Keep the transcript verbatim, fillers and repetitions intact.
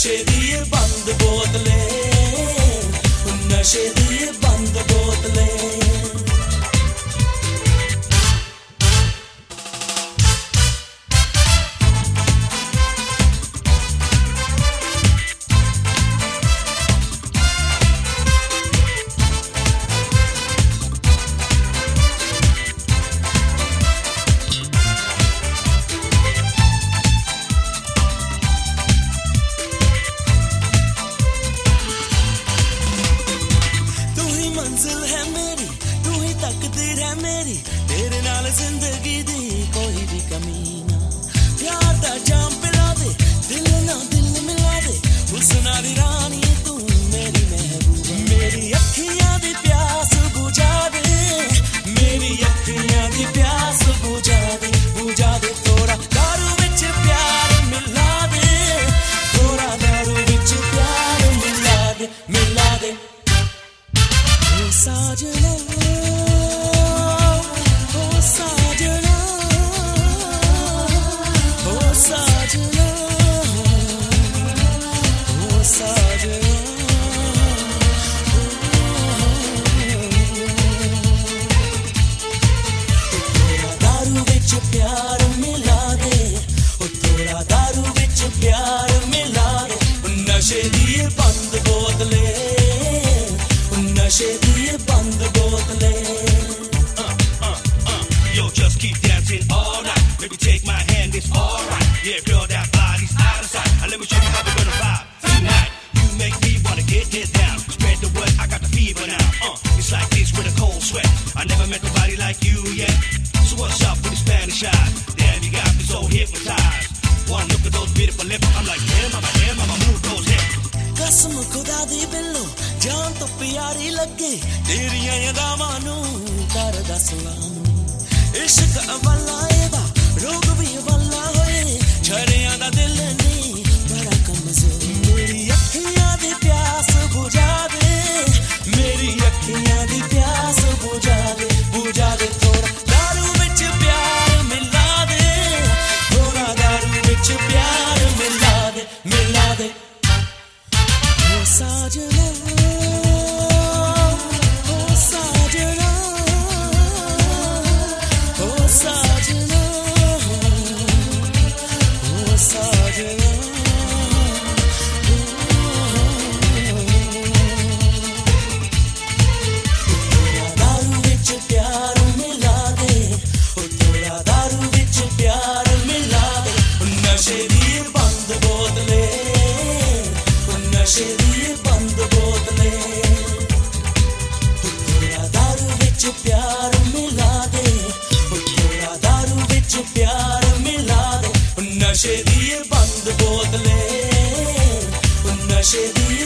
नशे दी बंद बोतले, नशे दी बंद बोतले। मंजिल है मेरी, तू ही तकदीर है मेरी, तेरे नाल जिंदगी दी कोई भी कमी ना। प्यार दा जाम पिला दे, दिल ना दिल मिला दे, हुस्ना दी रानी तू मेरी महबूबा। मेरी अखियां दी प्यास बुझा दे, मेरी अखियां दी प्यास बुझा दे, बुझा दे। थोड़ा दारू विच प्यार मिला दे, थोड़ा दारू विच प्यार मिला दे, मिला दे। साजना ओ साजना ओ साजना ओ साजना। थोड़ा दारू विच प्यार मिला दे, थोड़ा दारू विच प्यार मिला दे। नशे दी बंद बोतले, नशे दी बंद बोतले। Uh, uh, uh, yo, just keep dancing all night. Maybe take my hand, it's alright. Yeah, girl, that body's out of sight. Now let me show you how we're gonna vibe tonight. You make me wanna get get down. Spread the word, I got the fever now. Uh, it's like this with a cold sweat. I never met nobody like you yet. So what's up with the Spanish eyes? Damn, you got me so hypnotized. One look at those beautiful lips, I'm like, damn, I'm a damn, I'm a move those hips. कसम खुदा दी बिल्लो, जान तो प्यारी लगे, तेरियां यादां नू करदा सलाम। इश्क अवला एदा रोग भी अवला होए, छड़ियां दा दिल नहीं बड़ा कमजोर। मेरी अखियां दी प्यास बुझा दे, मेरी अखियां दी प्यास बुझा दे, बुझा दे। थोड़ा दारू विच प्यार मिला दे, थोड़ा दारू विच प्यार मिला दे, मिला दे। साजना ओ साजना ओ साजना ओ साजना। थोड़ा दारू विच प्यार मिला दे, थोड़ा दारू विच प्यार मिला दे। नशे दी बंद बोतले, नशे दी बंद बोतले। थोड़ा दारू विच प्यार मिला दे, थोड़ा दारू विच प्यार मिला दे। नशे दी बंद बोतले, नशे दी